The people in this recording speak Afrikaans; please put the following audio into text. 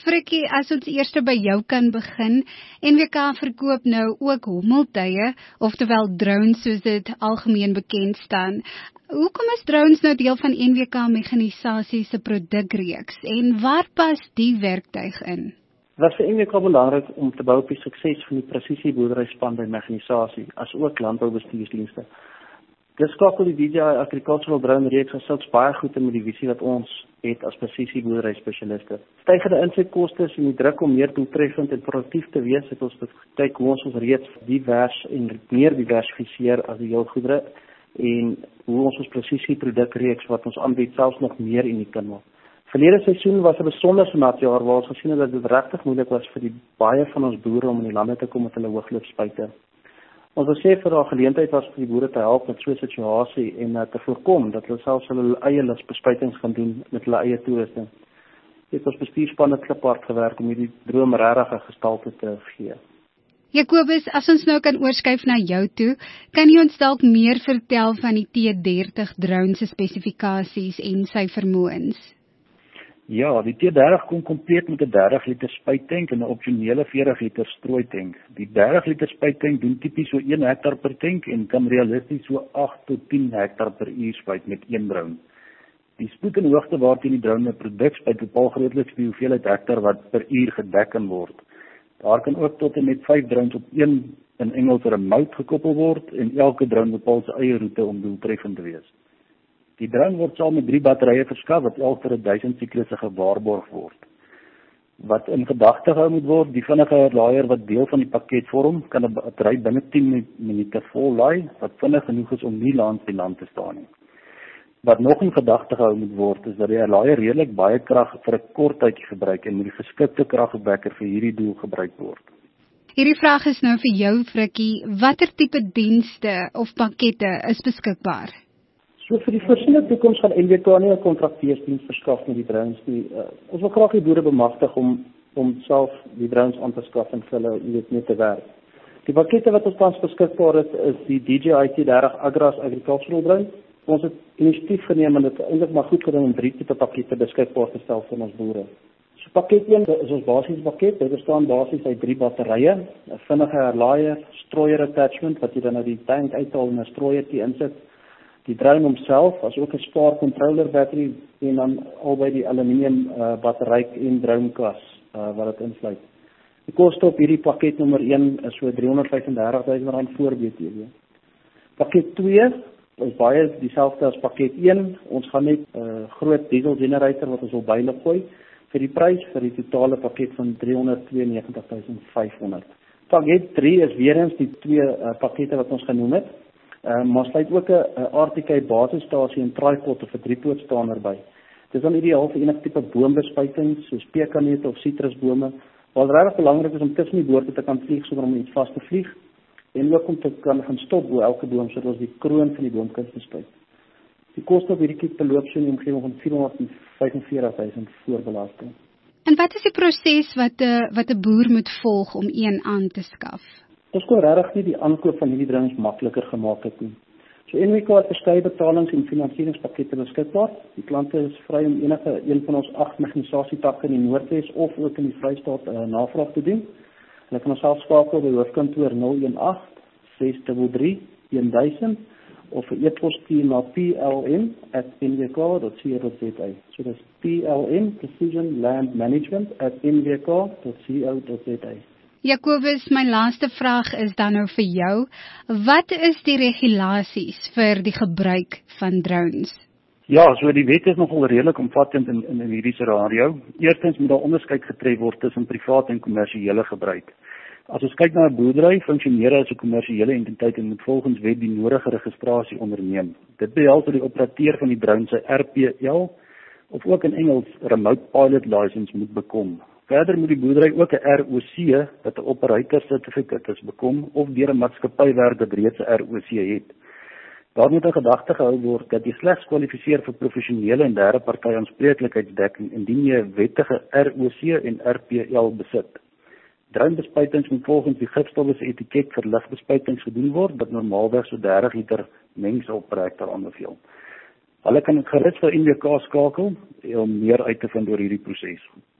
Frikkie, as ons eers by jou kan begin, NWK verkoop nou ook hommeltuie, oftewel drones soos dit algemeen bekend staan. Hoekom is drones nou deel van NWK Mekanisasie se produkreeks en waar pas die werktuig in? Dit was vir NWK belangrik om te bou op die sukses van die presisieboerderyspan by mekanisasie, as ook landboubestuursdienste. Dit skakel die DJI Agricultural Drone reeks as baie goed in met die visie wat ons het as presisieboerderyspesialiste. Stygende insetkoste en die druk om meer doeltreffend en produktief te wees, het ons kyk hoe ons reeds divers en meer diversifiseer as die heelgoedere en hoe ons presisieprodukreeks wat ons aanbied selfs nog meer uniek kan maak. Verlede seisoen was 'n besonderse nat jaar waar ons gesien het dat dit regtig moeilik was vir die baie van ons boere om in die lande te kom met hulle hoogloopspuite. Ons wil sê vir daardie geleentheid was vir die boere te help met so 'n situasie en te voorkom dat hulle selfs hulle eie lusbespuitings gaan doen met hulle eie toerusting. Het ons bestuurspanne kliphard gewerk om hierdie droom regtig 'n gestalte te gee. Jacobus, as ons nou kan oorskuif na jou toe, kan jy ons dalk meer vertel van die T30 drone se spesifikasies en sy vermoëns? Ja, die T30 kom kompleet met 'n 30 liter spuittank en 'n opsionele 40 liter strooitank. Die 30 liter spuittank doen tipies so 1 hektar per tank en kan realisties so 8 tot 10 hektar per uur spuit met een drone. Die spoed en hoogte waarteen die drone 'n produk spuit bepaal grootliks die hoeveelheid hektar wat per uur gedek kan word. Daar kan ook tot en met 5 drones op een in Engels remote gekoppel word en elke drone bepaal sy eie roete om doeltreffend te wees. Die drone word saam met 3 batterye verskaf wat elk vir 1000 siklusse gewaarborg word. Wat in gedagte gehou moet word, die vinnige laaier wat deel van die pakket vorm, kan 'n battery binne 10 minute vol laai, wat vinnig genoeg is om nie langs die land te staan nie. Wat nog in gedagte gehou moet word, is dat die laaier redelik baie krag vir 'n kort tydjie gebruik en moet die geskikte kragopwekker vir hierdie doel gebruik word. Hierdie vraag is nou vir jou, Frikkie. Watter tipe dienste of pakkette is beskikbaar? So vir die voorsiene toekoms gaan NWK nie 'n kontrakteursdiens verskaf met die drones nie. Ons wil graag die boere bemagtig om self die drones aan te skaf en vir hulle mee te werk. Die pakkette wat ons tans beskikbaar is die DJI T30 Agras Agricultural Drone. Ons het initiatief geneem en dit eintlik maar goed gedoen om 3 tipe pakkette beskikbaar te stel vir ons boere. So pakket 1 is ons basiese pakket. Dit bestaan basies uit 3 batterye, 'n vinnige herlaaier, strooier attachment wat jy dan uit die tank uithaal en 'n strooiertjie insit. Die drone homself, as ook 'n spaar controller battery en dan albei die aluminium battery en dronekas wat dit insluit. Die koste op hierdie pakket nommer 1 is so R335.000 voor BTW. Pakket 2 is baie dieselfde as pakket 1. Ons gaan net 'n groot diesel generator wat ons wil bylig gooi vir die prys vir die totale pakket van R392.500. Pakket 3 is weer eens die 2 pakkette wat ons genoem het. Maar sluit ook 'n RTK basisstasie en tripod of 'n driepootstaander by. Dit is dan ideaal vir enige tipe boombespuitings soos pekanneute of sitrusbome, wat regtig belangrik is om tussen die boorde te kan vlieg sonder om iets vas te vlieg en ook om te kan gaan stop bo elke boom sodat ons die kroon van die boom kan bespuit. Die koste op hierdie kit beloop so in die omgewing van R445.000 voor belasting. En wat is die proses wat 'n boer moet volg om een aan te skaf? Ons kon regtig nie die aankoop van hierdie drones makliker gemaak het nie. So NWK het verskeie betalings en finansieringspakkette beskikbaar. Die klante is vry om enige een van ons 8 mekanisasietakke in die Noordwes of ook in die Vrystaat navraag te doen. Hulle kan ons self skakel by hoofkantoor 018 633 1000 of 'n e-pos stuur na plm@nwk.co.za. So dis plm Precision Land Management@nwk.co.za. Jacobus, my laaste vraag is dan nou vir jou. Wat is die regulasies vir die gebruik van drones? Ja, so die wet is nogal redelik omvattend in hierdie scenario. Eerstens moet daar onderskeid getref word tussen privaat en kommersiële gebruik. As ons kyk na 'n boerdery, funksioneer as 'n kommersiële entiteit en moet volgens wet die nodige registrasie onderneem. Dit behels dat die operateur van die drone sy RPL of ook in Engels Remote Pilot License moet bekom. Verder moet die boerdery ook 'n ROC, wat 'n operator certificate is, bekom of deur 'n maatskappy werk wat reeds 'n ROC het. Daar moet in gedagte gehou word dat jy slegs kwalifiseer vir professionele en derde party aanspreeklikheidsdekking indien jy 'n wettige ROC en RPL besit. Dronebespuitings moet volgens die gifstowwe se etiket vir ligbespuitings gedoen word wat normaalweg so 30 liter mengsel per hektaar aanbeveel. Hulle kan gerus vir NWK skakel om meer uit te vind oor hierdie proses.